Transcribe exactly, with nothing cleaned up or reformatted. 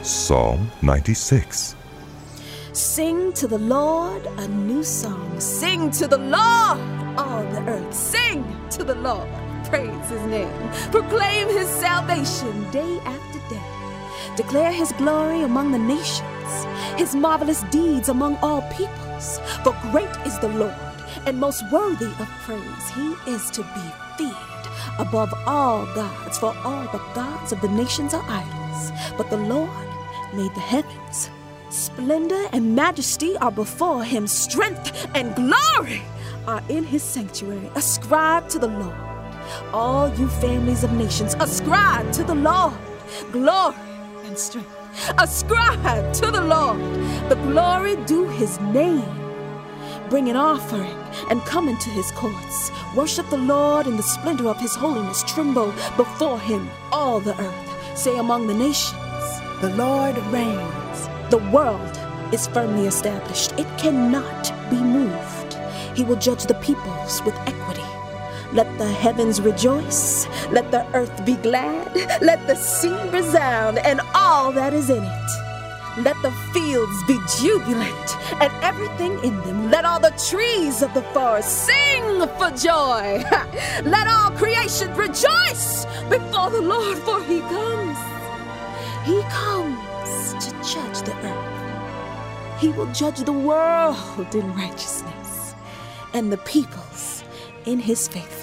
Psalm ninety-six. Sing to the Lord a new song. Sing to the Lord, all the earth. Sing to the Lord. Praise his name. Proclaim his salvation day after day. Declare his glory among the nations, his marvelous deeds among all peoples. For great is the Lord, and most worthy of praise. He is to be feared above all gods, for all the gods of the nations are idols. But the Lord made the heavens. Splendor and majesty are before him. Strength and glory are in his sanctuary. Ascribe to the Lord, all you families of nations. Ascribe to the Lord glory and strength. Ascribe to the Lord the glory due his name. Bring an offering and come into his courts. Worship the Lord in the splendor of his holiness. Tremble before him, all the earth. Say among the nations, the Lord reigns. The world is firmly established. It cannot be moved. He will judge the peoples with equity. Let the heavens rejoice. Let the earth be glad. Let the sea resound and all that is in it. Let the fields be jubilant and everything in them. Let all the trees of the forest sing for joy. Let all creation rejoice before the Lord, for he comes. He comes to judge the earth. He will judge the world in righteousness and the peoples in his faithfulness.